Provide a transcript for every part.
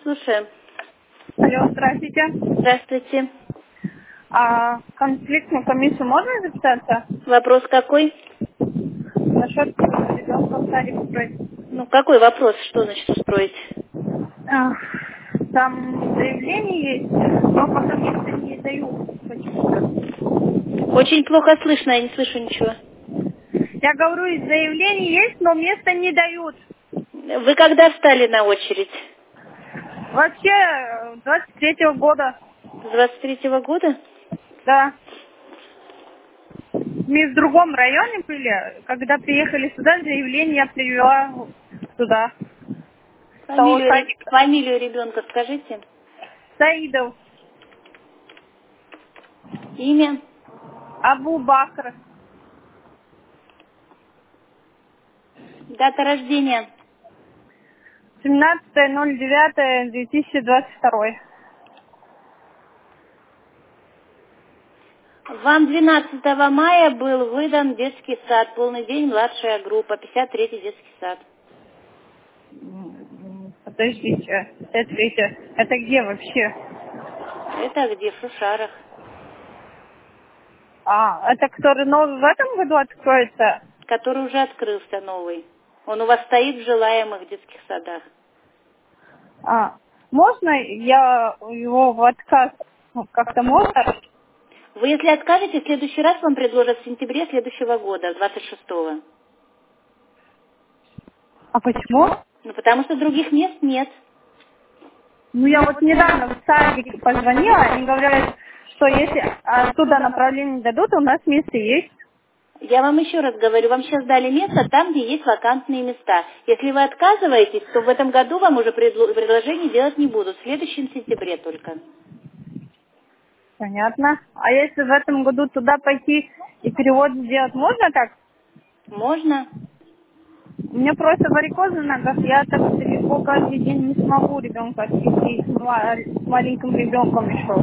слушаю. Алло, здравствуйте. Здравствуйте. Конфликтную комиссию можно записаться? Вопрос какой? Насчет ребенка в садик устроить. Ну, какой вопрос? Что значит устроить? Там заявление есть, но пока место не дают почему-то. Очень плохо слышно, я не слышу ничего. Я говорю, заявление есть, но место не дают. Вы когда встали на очередь? Вообще, 23-го года, С 23-го года? да. Мы в другом районе были. Когда приехали сюда, заявление я привела туда. С того садика. Фамилию ребенка скажите. Саидов, Имя? Абу Бакр. Дата рождения? 17.09.2022. Вам 12 мая был выдан детский сад, полный день, младшая группа, 53-й детский сад. Подождите, это где вообще? Это где? В Шушарах. Это который новый в этом году откроется? Который уже открылся новый. Он у вас стоит в желаемых детских садах. Можно я его в отказ как-то можно? Вы, если откажете, в следующий раз вам предложат в сентябре следующего года, 26-го. А почему? Ну, потому что других мест нет. Ну, я вот недавно в садик позвонила, они говорят, что если оттуда направление дадут, у нас место есть. Я вам еще раз говорю, вам сейчас дали место там, где есть вакантные места. Если вы отказываетесь, то в этом году вам уже предложений делать не будут. В следующем сентябре только. Понятно. А если в этом году туда пойти и перевод сделать, можно так? Можно? У меня просто варикоз на ногах, я так далеко каждый день не смогу ребенка отвезти с маленьким ребенком еще.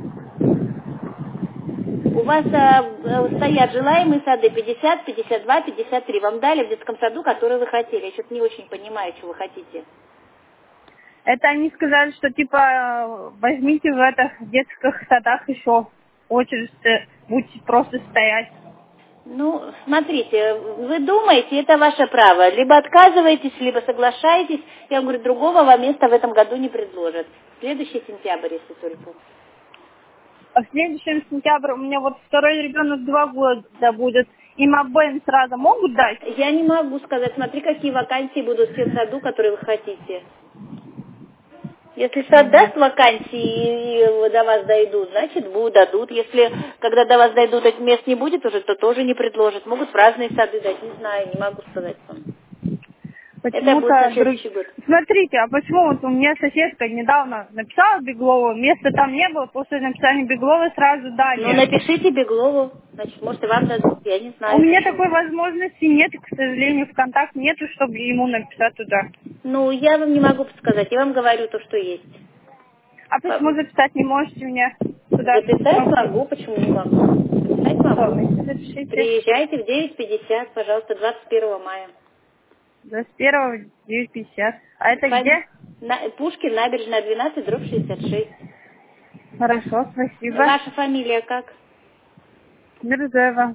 У вас стоят желаемые сады 50, 52, 53. Вам дали в детском саду, который вы хотели. Я что-то не очень понимаю, что вы хотите. Это они сказали, что типа возьмите в этих детских садах еще очередь, будете просто стоять. Ну, смотрите, вы думаете, это ваше право. Либо отказываетесь, либо соглашаетесь. Я вам говорю, другого вам места в этом году не предложат. Следующий сентябрь, если только. А в следующем сентябре у меня вот второй ребенок 2 года будет. Им обоим сразу могут дать? Я не могу сказать, смотри, какие вакансии будут в тем саду, который вы хотите. Если сад даст вакансии и до вас дойдут, значит, дадут. Если, когда до вас дойдут, этих мест не будет уже, то тоже не предложат. Могут в разные сады дать, не знаю, не могу сказать вам. Это будет на Почему-то... следующий год. Смотрите, а почему вот у меня соседка недавно написала Беглову, места там не было, после написания Беглова сразу Ну, дали. напишите Беглову, значит, может, и вам дадут, я не У знаю, меня почему. такой возможности нет, к сожалению, ВКонтакт нету, чтобы ему написать туда. Ну, я вам не могу подсказать, я вам говорю то, что есть. А почему записать не можете меня туда? Записать могу, почему не могу? Записать могу. Запишите. Приезжайте в 9:50, пожалуйста, 21 мая. 21 9:50. А это где? Пушкин, набережная 12, дробь 66. Хорошо, спасибо. Ваша фамилия как? Мирзоева.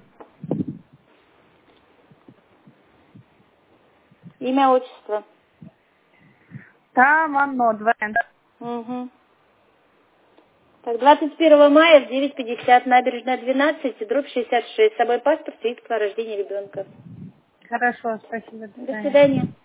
Имя, отчество? Там оно, 2 Н. Угу. Так, 21 мая в 9:50, набережная 12, дробь 66. С собой паспорт, свидетельство о рождении ребенка. Хорошо, спасибо. До До свидания. свидания.